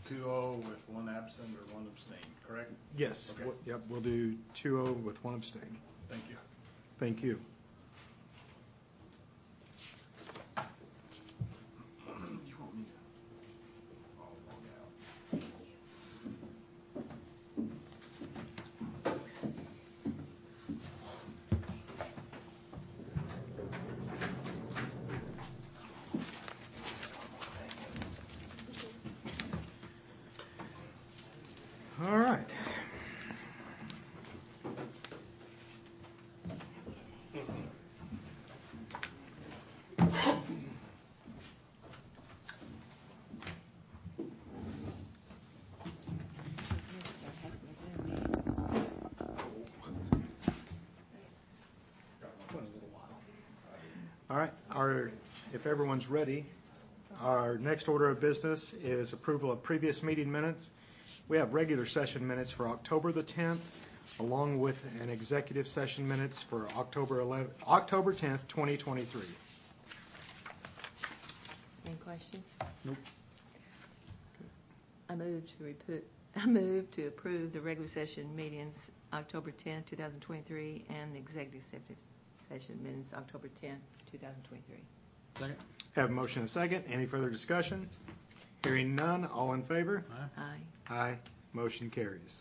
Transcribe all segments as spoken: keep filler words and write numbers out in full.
two oh with one absent or one abstain, correct? Yes. Okay. We'll, yep, we'll do two oh with one abstain. Thank you. Thank you. You want me to? I'll log out. All right. All right, our, if everyone's ready, our next order of business is approval of previous meeting minutes. We have regular session minutes for October the tenth, along with an executive session minutes for October eleventh, October tenth, twenty twenty-three. Any questions? Nope. I move to reput, I move to approve the regular session meetings October tenth, two thousand twenty-three, and the executive session minutes October tenth, two thousand twenty-three. Second. Have a motion and a second. Any further discussion? Hearing none, all in favor? Aye. Aye. Aye. Motion carries.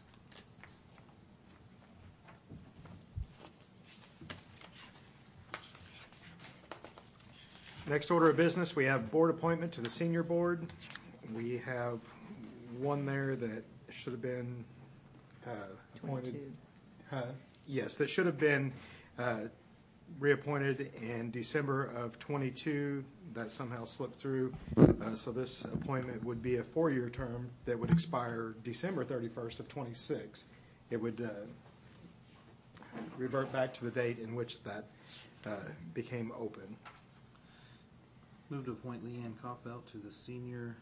Next order of business, we have board appointment to the senior board. We have one there that should have been uh, appointed. twenty-two. Huh? Yes, that should have been uh, reappointed in December of twenty-two. That somehow slipped through. Uh, so this appointment would be a four-year term that would expire December thirty-first of twenty-six. It would uh, revert back to the date in which that uh, became open. Move to appoint Leanne Koppelt to the senior,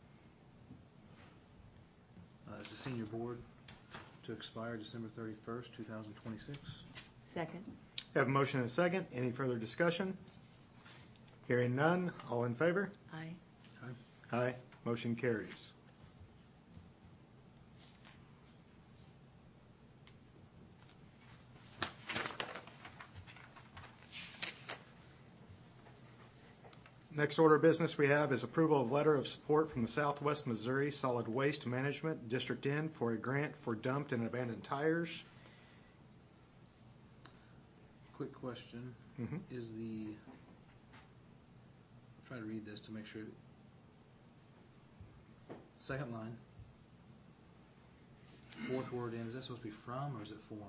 uh, as the senior board to expire December thirty-first, two thousand twenty-six. Second. Have a motion and a second. Any further discussion? Hearing none, all in favor? Aye. Aye. Aye. Motion carries. Next order of business we have is approval of letter of support from the Southwest Missouri Solid Waste Management District N for a grant for dumped and abandoned tires. Quick question. Mm-hmm. Is the, I'll try to read this to make sure. Second line, fourth word in, is that supposed to be from or is it form?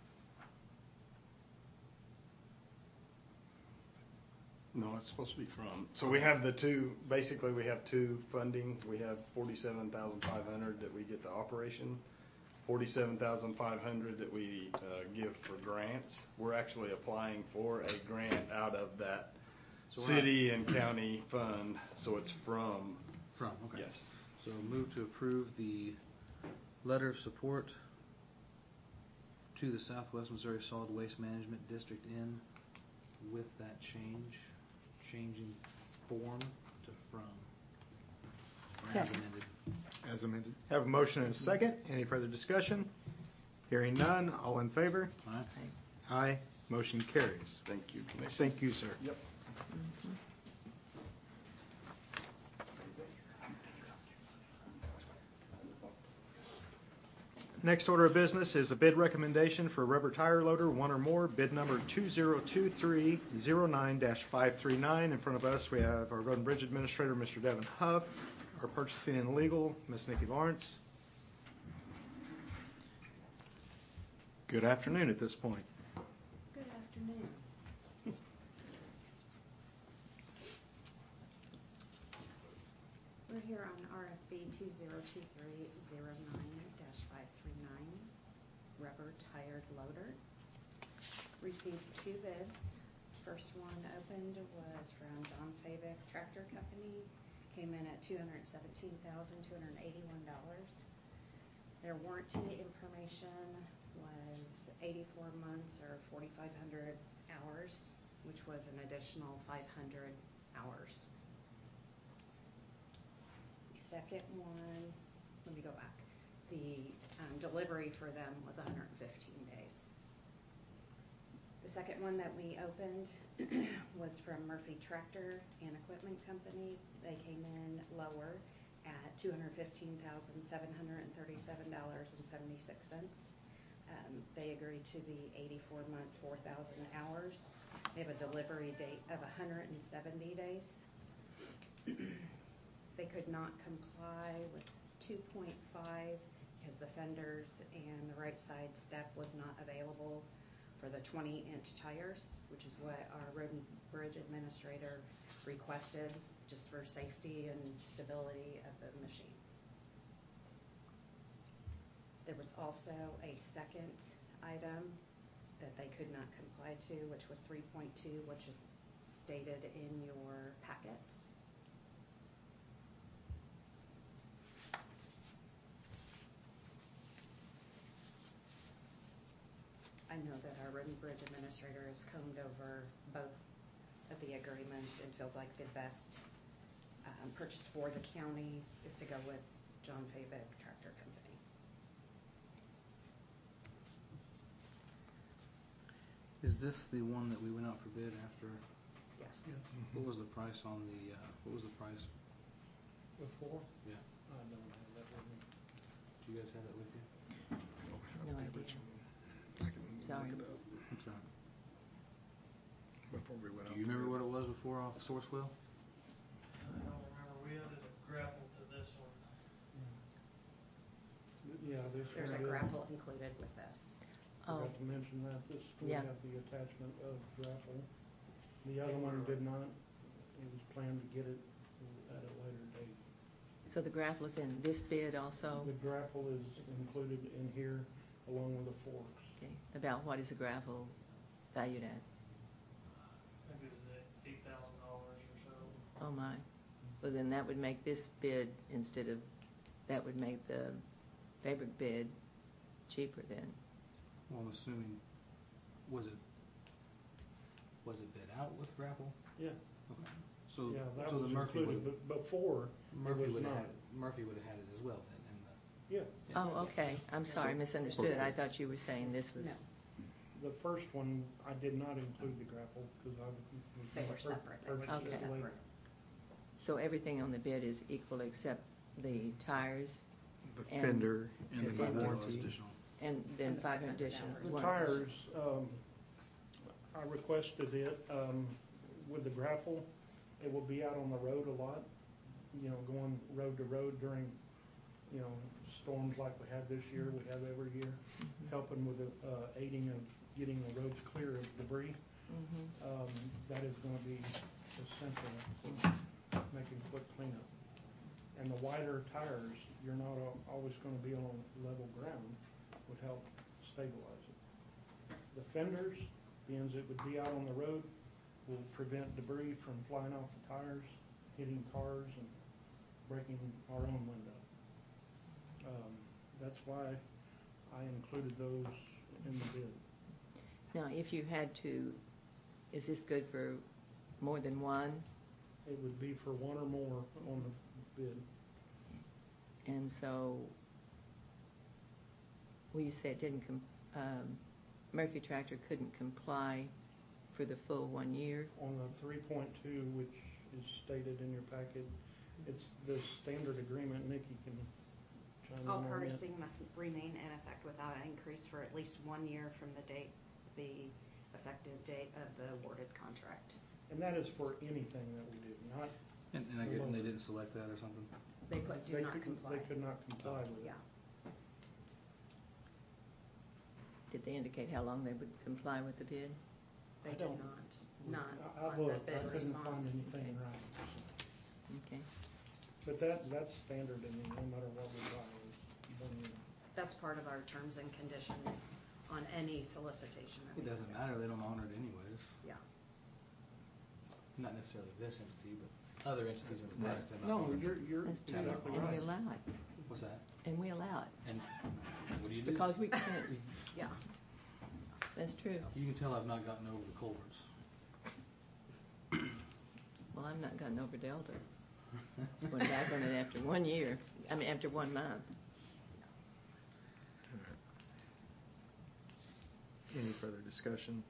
No, it's supposed to be from. So we have the two, basically we have two funding. We have forty-seven thousand five hundred that we get to operation, forty-seven thousand five hundred that we uh, give for grants. We're actually applying for a grant out of that So city and county fund, so it's from. From, okay. Yes. So move to approve the letter of support to the Southwest Missouri Solid Waste Management District N with that change, changing form to from. As Second. amended. As amended. Have a motion and a second. Any further discussion? Hearing none, all in favor? Aye. Aye. Motion carries. Thank you, Commissioner. Thank you, sir. Yep. Mm-hmm. Next order of business is a bid recommendation for rubber tire loader, one or more, bid number two zero two three zero nine dash five three nine. In front of us, we have our Road and Bridge Administrator, Mister Devin Huff, our Purchasing and Legal, Miz Nikki Lawrence. Good afternoon at this point. Good afternoon. We're here on R F B two zero two three zero nine dash five three nine, rubber tired loader. Received two bids. First one opened was from Don Fabic Tractor Company. Came in at two hundred seventeen thousand two hundred eighty-one dollars. Their warranty information was eighty-four months or forty-five hundred hours, which was an additional five hundred hours. The second one let me go back. The um, delivery for them was one hundred fifteen days. The second one that we opened was from Murphy Tractor and Equipment Company. They came in lower at two hundred fifteen thousand seven hundred thirty-seven dollars and seventy-six cents. Um, they agreed to the eighty-four months, four thousand hours. They have a delivery date of one hundred seventy days. They could not comply with two point five because the fenders and the right side step was not available for the twenty inch tires, which is what our road and bridge administrator requested just for safety and stability of the machine. There was also a second item that they could not comply to, which was three point two, which is stated in your packets. I know that our road and bridge administrator has combed over both of the agreements and feels like the best um, purchase for the county is to go with John Fabig Tractor Company. Is this the one that we went out for bid after? Yes. What was the price on the, uh, what was the price? Before? Yeah. I don't have that with me. Do you guys have that with you? No idea. Sorry. That's all right. Before we went Do out you to remember bid. what it was before off Sourcewell? I don't remember. We added a grapple to this one. Yeah, this There's a one did. grapple included with this. Oh, Forgot to mention that this would Yeah. have the attachment of grapple. The other one did not. It was planned to get it at a later date. so the grapple is in this bid also? The grapple is included in here along with the forks. Okay. About what is a grapple valued at? I think it was eight thousand dollars or so. Oh my. Well, then that would make this bid instead of, that would make the fabric bid cheaper then. Well, I'm assuming, was it, was it bid out with grapple? Yeah, Okay. So, yeah, that so was the Murphy included, would, but before, Murphy it was would have not. had, it- Murphy would have had it as well then in the. Yeah, Oh, okay. I'm sorry, misunderstood. I thought you were saying this was. No, the first one, I did not include the grapple because I was. they were pur- separate. They were purchased two Okay. it later. separate. So everything on the bid is equal except the tires The and- fender and and the fender. warranty. Additional. and then And the five hundred $500 additional. The One- tires, um, I requested it, um, with the grapple, it will be out on the road a lot, you know, going road to road during, you know, storms like we had this year, we have every year, helping with the, uh, aiding of getting the roads clear of debris. Mhm. Um, that is gonna be essential for making quick cleanup. And the wider tires, you're not al- always gonna be on level ground, would help stabilize it. The fenders, being as it would be out on the road, will prevent debris from flying off the tires, hitting cars and breaking our own window. Um, that's why I included those in the bid. Now, if you had to, is this good for more than one? It would be for one or more on the bid. And so, well, you said it didn't, com- um, Murphy Tractor couldn't comply for the full one year? On the three point two, which is stated in your packet, it's the standard agreement. Nikki can chime in All on that. purchasing must remain in effect without an increase for at least one year from the date, the effective date of the awarded contract. And that is for anything that we do, not, And, and I get, and they didn't select that or something? They put do they not could, comply. they could not comply with it. Yeah, Did they indicate how long they would comply with the bid? they I did don't- not, I- not I on the looked, I bid couldn't find response. anything Okay. right. Okay. But that, that's standard in no matter what we buy, is one year. That's part of our terms and conditions on any solicitation. that It we doesn't submit. matter, they don't honor it anyways. Yeah. Not necessarily this entity, but other entities in the past have not No, honored you're, it. you're That's true. exactly And we right. allow it. What's that? And we allow it. And what do you do? Because we can't. Yeah. That's true. You can tell I've not gotten over the culverts. Well, I've not gotten over Delta. Went back on it after one year, I mean, after one month. Any further discussion?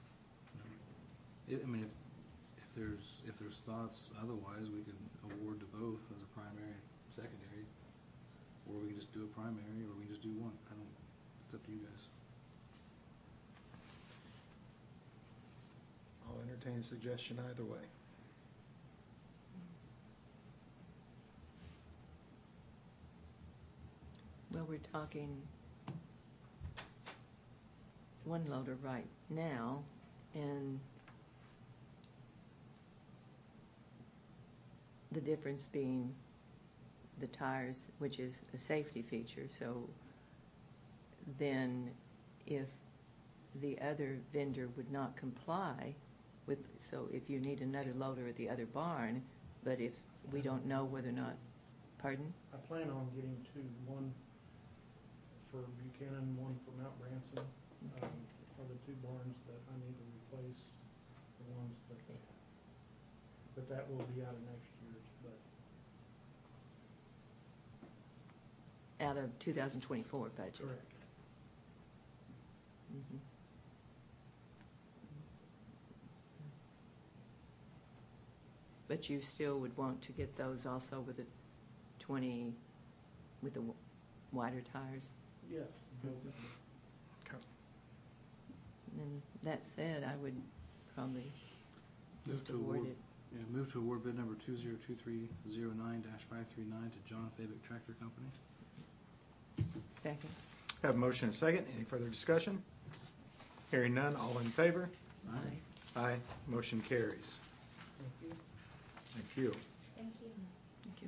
I I mean, if, if there's, if there's thoughts otherwise, we could award to both as a primary and secondary. Or we can just do a primary, or we can just do one. I don't, it's up to you guys. I'll entertain a suggestion either way. Well, we're talking one loader right now, and the difference being the tires, which is a safety feature. So then if the other vendor would not comply with, so if you need another loader at the other barn, but if we don't know whether or not, pardon? I plan on getting two, one for Buchanan, one for Mount Branson, um, are the two barns that I need to replace the ones that they have. But that will be out of next year's budget. Out of two thousand twenty-four budget. Correct. Mhm. But you still would want to get those also with the twenty, with the w- wider tires? Yes, both of them. Okay. And that said, I would probably Move just to award award, it. yeah, move to award bid number two zero two three zero nine dash five three nine to John Fabic Tractor Company. Second. Have a motion and a second. Any further discussion? Hearing none, all in favor? Aye. Aye. Motion carries. Thank you. Thank you. Thank you. Thank you.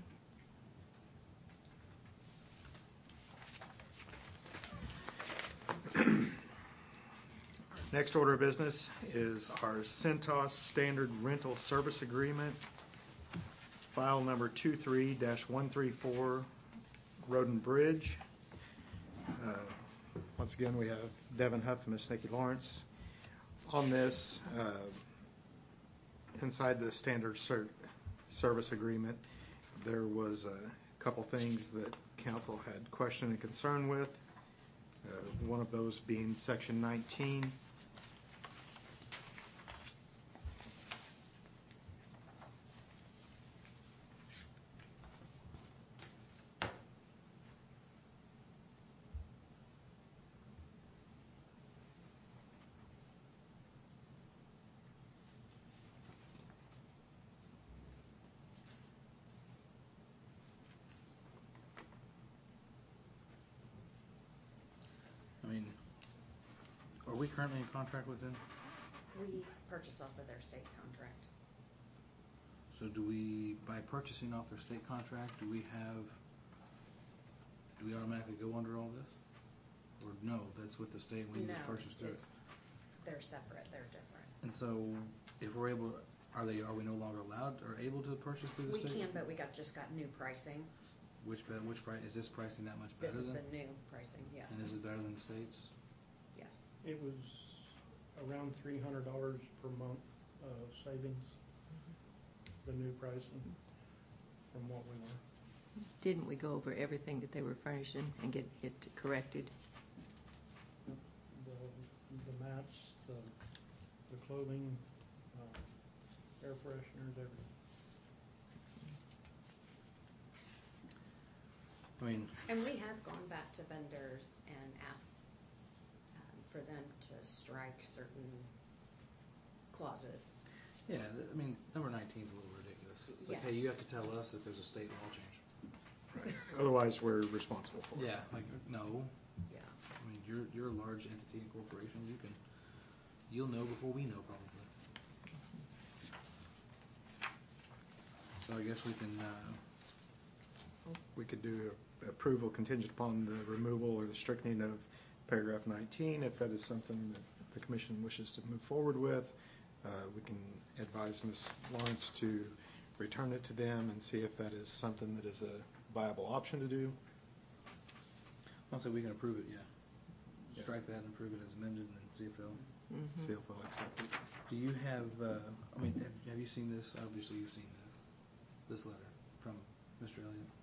Next order of business is our Centos Standard Rental Service Agreement, file number two three dash one three four, Road and Bridge. Uh, Once again, we have Devin Huff and Miss Nikki Lawrence. On this, uh, inside the Standard Ser- Service Agreement, there was a couple things that council had question and concern with. Uh, one of those being section nineteen. I mean, are we currently in contract with them? We purchase off of their state contract. So do we, by purchasing off their state contract, do we have, do we automatically go under all this? Or no, that's with the state, we need to purchase through it? it's, they're separate, they're different. And so, if we're able, are they, are we no longer allowed or able to purchase through the We state? can, but we got, just got new pricing. Which, be- which price, is this pricing that much This better is than? the new pricing, yes. And this is better than the state's? Yes. It was around three hundred dollars per month uh, savings, the new pricing from what we were. Didn't we go over everything that they were furnishing and get it corrected? The, the mats, the, the clothing, uh, air fresheners, everything. I mean, And we have gone back to vendors and asked um, for them to strike certain clauses. yeah, th- I mean, number nineteen is a little ridiculous. It's like, hey, you have to tell us if there's a state law change. Right. Otherwise, we're responsible for it. Yeah, like, no. Yeah. I mean, you're, you're a large entity and corporation, you can, you'll know before we know probably. So I guess we can, uh, We could do a- approval contingent upon the removal or the stricken of paragraph nineteen, if that is something that the commission wishes to move forward with. Uh, We can advise Miz Lawrence to return it to them and see if that is something that is a viable option to do. I'll say we can approve it, yeah. Yeah. Strike that and approve it as amended and then see if they'll, Mhm. See if they'll accept it. do you have, uh, I mean, have, have you seen this? Obviously you've seen this, this letter from Mister Elliott.